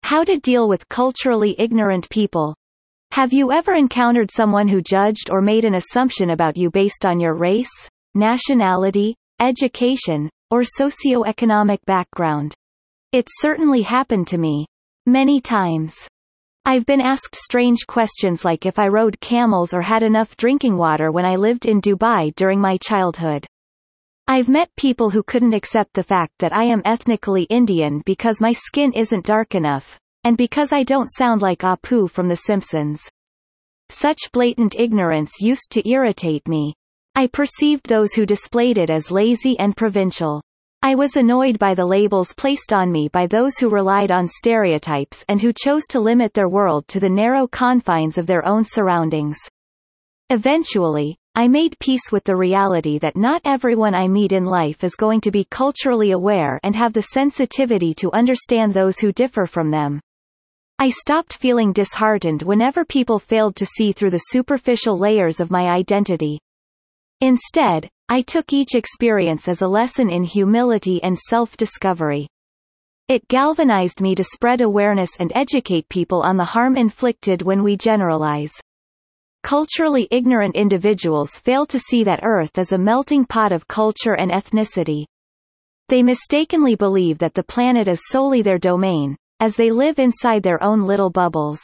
How to deal with culturally ignorant people. Have you ever encountered someone who judged or made an assumption about you based on your race, nationality, education, or socioeconomic background? It certainly happened to me. Many times. I've been asked strange questions like if I rode camels or had enough drinking water when I lived in Dubai during my childhood. I've met people who couldn't accept the fact that I am ethnically Indian because my skin isn't dark enough, and because I don't sound like Apu from The Simpsons. Such blatant ignorance used to irritate me. I perceived those who displayed it as lazy and provincial. I was annoyed by the labels placed on me by those who relied on stereotypes and who chose to limit their world to the narrow confines of their own surroundings. Eventually, I made peace with the reality that not everyone I meet in life is going to be culturally aware and have the sensitivity to understand those who differ from them. I stopped feeling disheartened whenever people failed to see through the superficial layers of my identity. Instead, I took each experience as a lesson in humility and self-discovery. It galvanized me to spread awareness and educate people on the harm inflicted when we generalize. Culturally ignorant individuals fail to see that Earth is a melting pot of culture and ethnicity. They mistakenly believe that the planet is solely their domain, as they live inside their own little bubbles.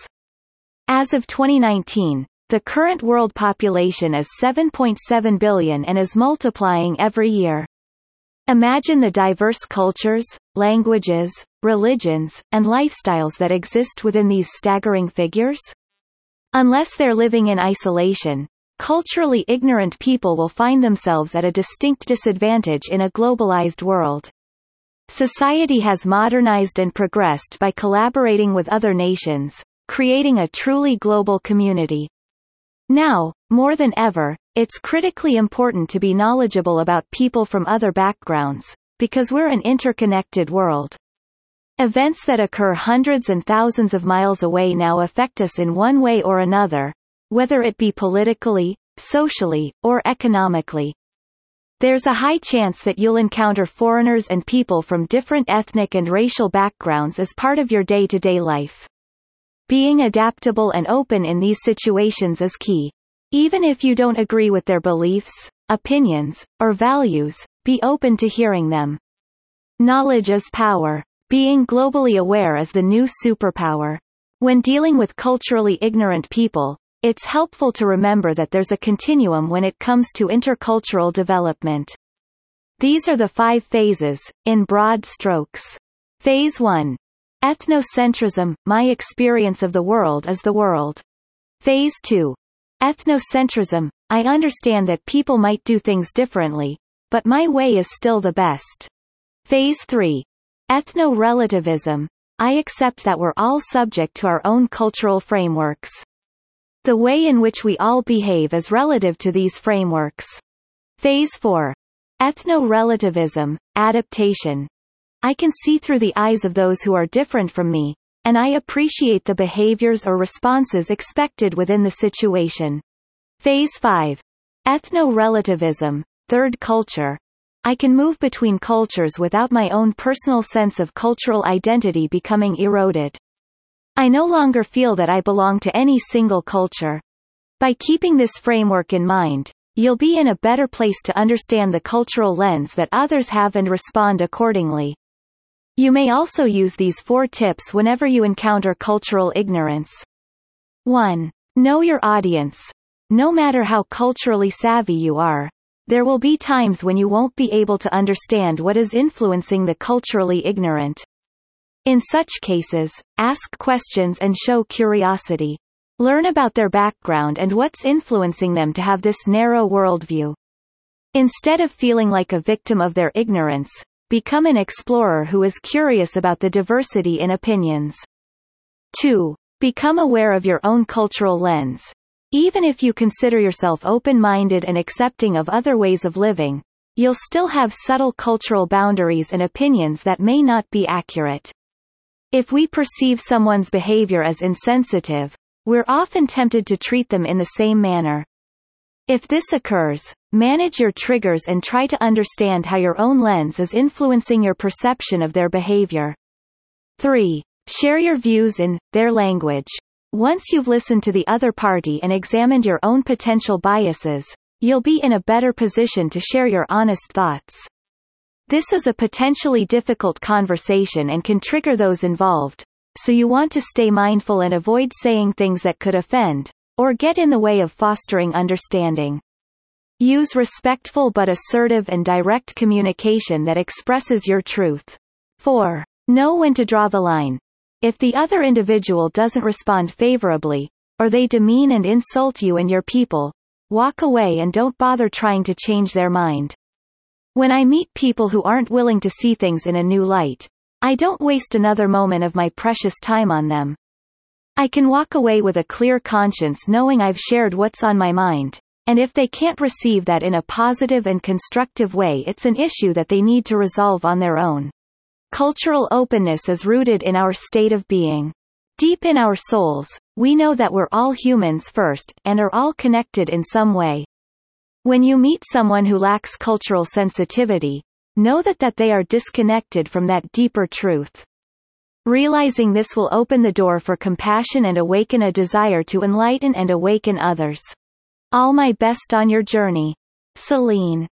As of 2019, the current world population is 7.7 billion and is multiplying every year. Imagine the diverse cultures, languages, religions, and lifestyles that exist within these staggering figures. Unless they're living in isolation, culturally ignorant people will find themselves at a distinct disadvantage in a globalized world. Society has modernized and progressed by collaborating with other nations, creating a truly global community. Now, more than ever, it's critically important to be knowledgeable about people from other backgrounds, because we're an interconnected world. Events that occur hundreds and thousands of miles away now affect us in one way or another, whether it be politically, socially, or economically. There's a high chance that you'll encounter foreigners and people from different ethnic and racial backgrounds as part of your day-to-day life. Being adaptable and open in these situations is key. Even if you don't agree with their beliefs, opinions, or values, be open to hearing them. Knowledge is power. Being globally aware is the new superpower. When dealing with culturally ignorant people, it's helpful to remember that there's a continuum when it comes to intercultural development. These are the 5 phases, in broad strokes. Phase 1. Ethnocentrism, my experience of the world is the world. Phase 2. Ethnocentrism, I understand that people might do things differently, but my way is still the best. Phase 3. Ethno-relativism, I accept that we're all subject to our own cultural frameworks. The way in which we all behave is relative to these frameworks. Phase 4. Ethno-relativism, adaptation. I can see through the eyes of those who are different from me, and I appreciate the behaviors or responses expected within the situation. Phase 5. Ethno-relativism, third culture. I can move between cultures without my own personal sense of cultural identity becoming eroded. I no longer feel that I belong to any single culture. By keeping this framework in mind, you'll be in a better place to understand the cultural lens that others have and respond accordingly. You may also use these 4 tips whenever you encounter cultural ignorance. 1. Know your audience. No matter how culturally savvy you are, there will be times when you won't be able to understand what is influencing the culturally ignorant. In such cases, ask questions and show curiosity. Learn about their background and what's influencing them to have this narrow worldview. Instead of feeling like a victim of their ignorance, become an explorer who is curious about the diversity in opinions. 2. Become aware of your own cultural lens. Even if you consider yourself open-minded and accepting of other ways of living, you'll still have subtle cultural boundaries and opinions that may not be accurate. If we perceive someone's behavior as insensitive, we're often tempted to treat them in the same manner. If this occurs, manage your triggers and try to understand how your own lens is influencing your perception of their behavior. 3. Share your views in their language. Once you've listened to the other party and examined your own potential biases, you'll be in a better position to share your honest thoughts. This is a potentially difficult conversation and can trigger those involved, so you want to stay mindful and avoid saying things that could offend, or get in the way of fostering understanding. Use respectful but assertive and direct communication that expresses your truth. 4. Know when to draw the line. If the other individual doesn't respond favorably, or they demean and insult you and your people, walk away and don't bother trying to change their mind. When I meet people who aren't willing to see things in a new light, I don't waste another moment of my precious time on them. I can walk away with a clear conscience knowing I've shared what's on my mind, and if they can't receive that in a positive and constructive way, it's an issue that they need to resolve on their own. Cultural openness is rooted in our state of being. Deep in our souls, we know that we're all humans first, and are all connected in some way. When you meet someone who lacks cultural sensitivity, know that they are disconnected from that deeper truth. Realizing this will open the door for compassion and awaken a desire to enlighten and awaken others. All my best on your journey. Celine.